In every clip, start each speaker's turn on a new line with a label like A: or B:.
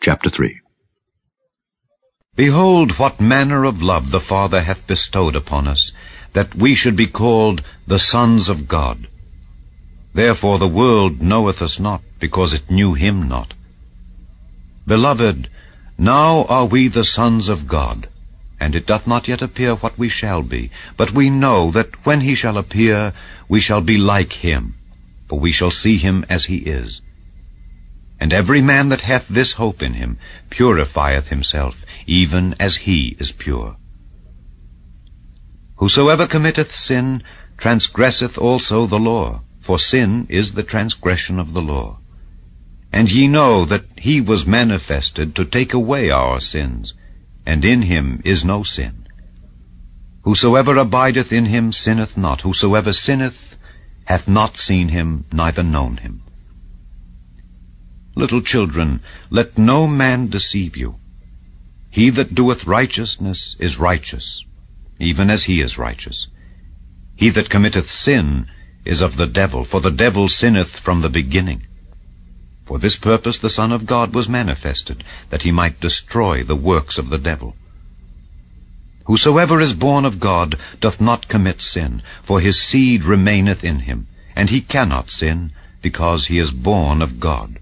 A: Chapter 3.
B: Behold, what manner of love the Father hath bestowed upon us, that we should be called the sons of God. Therefore the world knoweth us not, because it knew him not. Beloved, now are we the sons of God, and it doth not yet appear what we shall be. But we know that when he shall appear, we shall be like him, for we shall see him as he is. And every man that hath this hope in him purifieth himself, even as he is pure. Whosoever committeth sin transgresseth also the law, for sin is the transgression of the law. And ye know that he was manifested to take away our sins, and in him is no sin. Whosoever abideth in him sinneth not. Whosoever sinneth hath not seen him, neither known him. Little children, let no man deceive you. He that doeth righteousness is righteous, even as he is righteous. He that committeth sin is of the devil, for the devil sinneth from the beginning. For this purpose the Son of God was manifested, that he might destroy the works of the devil. Whosoever is born of God doth not commit sin, for his seed remaineth in him, and he cannot sin, because he is born of God.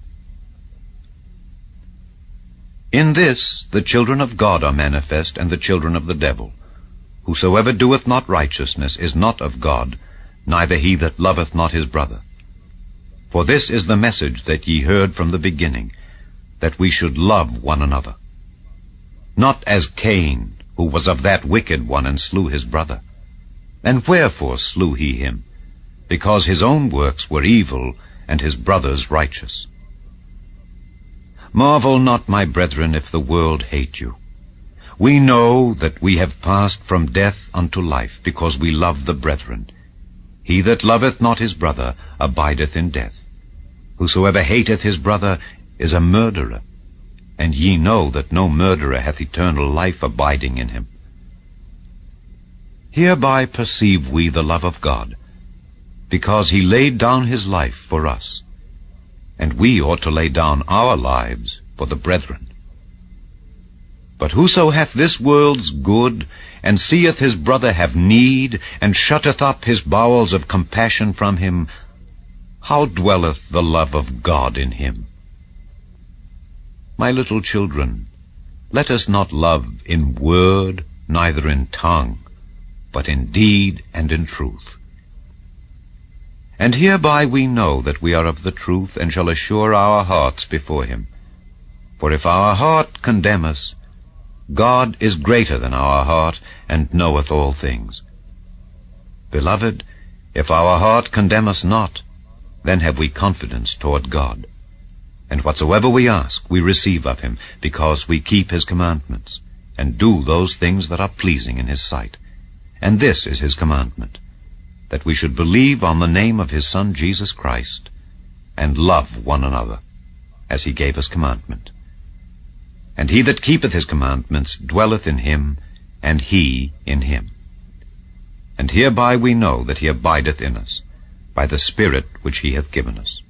B: In this the children of God are manifest, and the children of the devil. Whosoever doeth not righteousness is not of God, neither he that loveth not his brother. For this is the message that ye heard from the beginning, that we should love one another. Not as Cain, who was of that wicked one, and slew his brother. And wherefore slew he him? Because his own works were evil, and his brother's righteous. Marvel not, my brethren, if the world hate you. We know that we have passed from death unto life, because we love the brethren. He that loveth not his brother abideth in death. Whosoever hateth his brother is a murderer, and ye know that no murderer hath eternal life abiding in him. Hereby perceive we the love of God, because he laid down his life for us, and we ought to lay down our lives for the brethren. But whoso hath this world's good, and seeth his brother have need, and shutteth up his bowels of compassion from him, how dwelleth the love of God in him? My little children, let us not love in word, neither in tongue, but in deed and in truth. And hereby we know that we are of the truth, and shall assure our hearts before him. For if our heart condemn us, God is greater than our heart, and knoweth all things. Beloved, if our heart condemn us not, then have we confidence toward God. And whatsoever we ask, we receive of him, because we keep his commandments, and do those things that are pleasing in his sight. And this is his commandment, that we should believe on the name of his Son Jesus Christ, and love one another, as he gave us commandment. And he that keepeth his commandments dwelleth in him, and he in him. And hereby we know that he abideth in us, by the Spirit which he hath given us.